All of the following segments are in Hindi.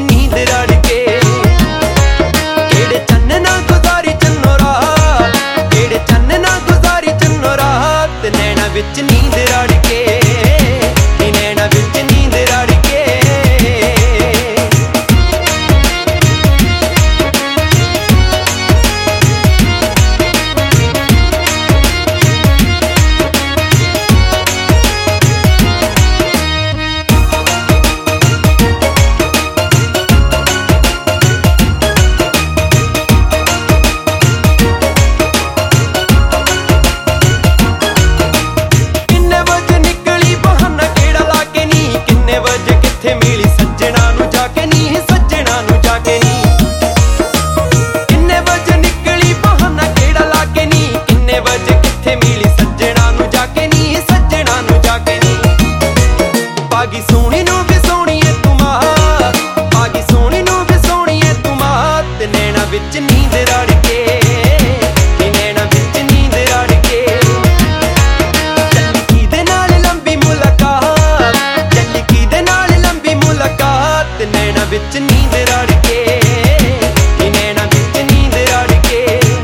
नींद रड़ के। केड़े चन्न ना गुजारी चन्नो रात, केड़े चन्न ना गुजारी चन्नो रात, नैना विच नींद रड़ के, नैना विच नींद रड़ के। आगी सोनी नू भी सोनी है तू मात, आगी सोनी नू भी सोनी है तू मात, नैना विच नींद रड़ के, नैना विच नींद रड़ के। चली दे नाल लंबी मुलाकात, चली दे नाल लंबी मुलाकात, नैना विच नींद रड़ के, नैना विच नींद रड़ के।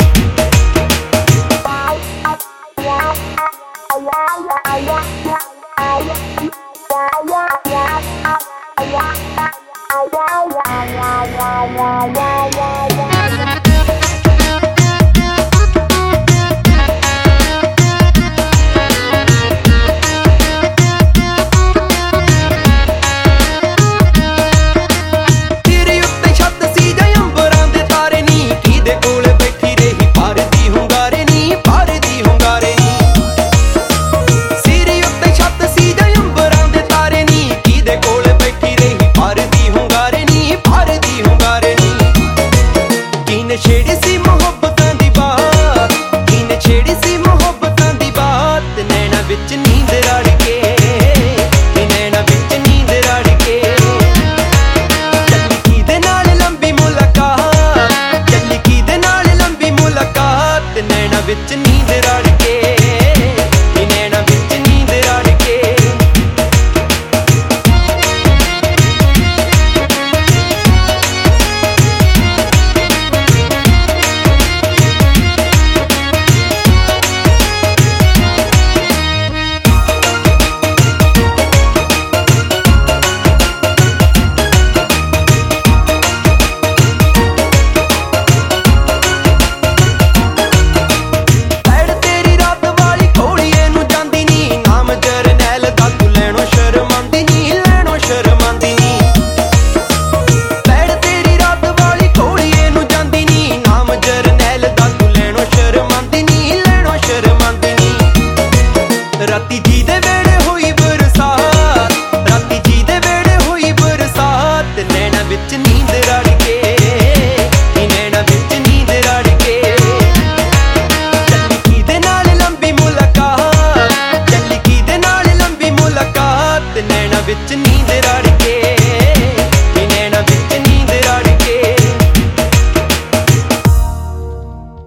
तेरे उत्ते छत सी जां अंबरां दे तारे नी, किदे कोल बैठी रही पार दी हुंगारे नी, पार दी हुंगारे नी। सिरे उत्ते छत सी जां अंबरां दे तारे नी, किदे कोल बैठी रही पार दी हुंगारे नी, पार दी हुंगारे नी। किने छेड़ी सी मोहब्बतां दी बात, किने छेड़ी सी मोहब्बतां दी बात, नैना विच नींद रड़ के, नैना विच नींद रड़ के। चली दे नाल लंबी मुलाकात, चली दे नाल लंबी मुलाकात, नैना विच नींद रड़ के, नैना विच नींद रड़ के। राती जी दे वेड़े हुई बरसात, राती जी दे वेड़े हुई बरसात, नैना विच नींद रड़